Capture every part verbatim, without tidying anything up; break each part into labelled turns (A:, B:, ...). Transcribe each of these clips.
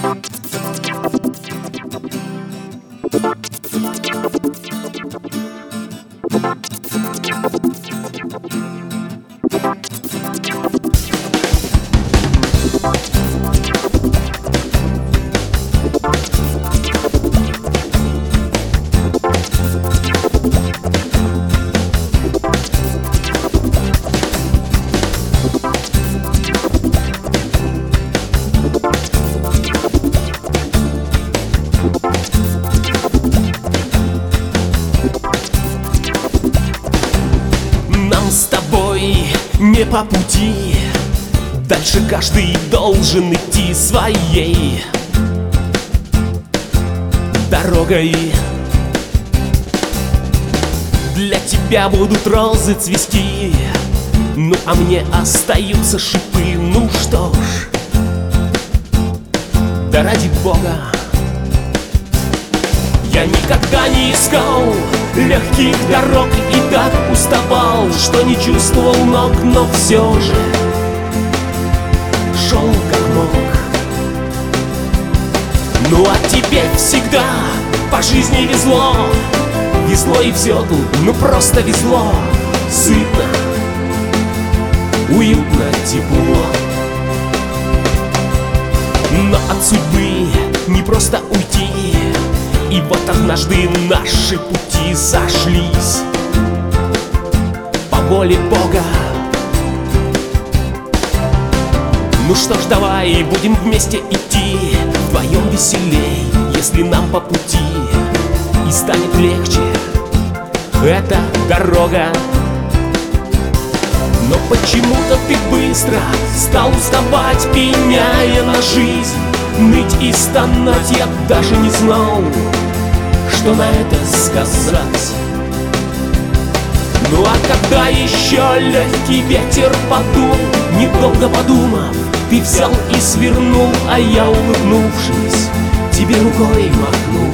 A: Нам с тобой не по пути, дальше каждый должен идти своей дорогой. Для тебя будут розы цвести, ну а мне остаются шипы. Ну что ж, да ради Бога, я никогда не искал легких дорог и так уставал, что не чувствовал ног, но все же шел как мог. Ну а тебе всегда по жизни везло, везло и все тут, ну просто везло. Сытно, уютно, тепло. Но от судьбы не просто уйти, и вот однажды наши пути сошлись по воле Бога. Ну что ж, давай будем вместе идти, вдвоем веселей, если нам по пути, и станет легче эта дорога. Но почему-то ты быстро стал уставать, пеняя на жизнь, ныть и стонать. Я даже не знал, что на это сказать. Ну а когда еще легкий ветер подул, недолго подумав, ты взял и свернул, а я, улыбнувшись, тебе рукой махнул.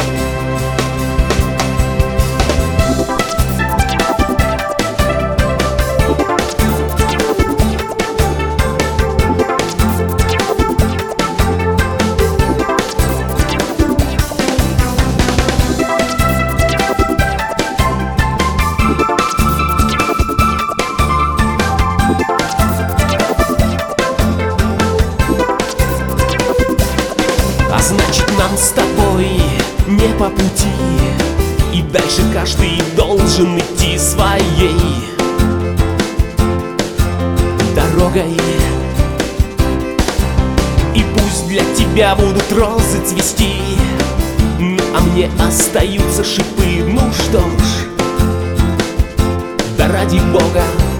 A: Значит, нам с тобой не по пути, и дальше каждый должен идти своей дорогой. И пусть для тебя будут розы цвести, а мне остаются шипы. Ну что ж, да ради Бога,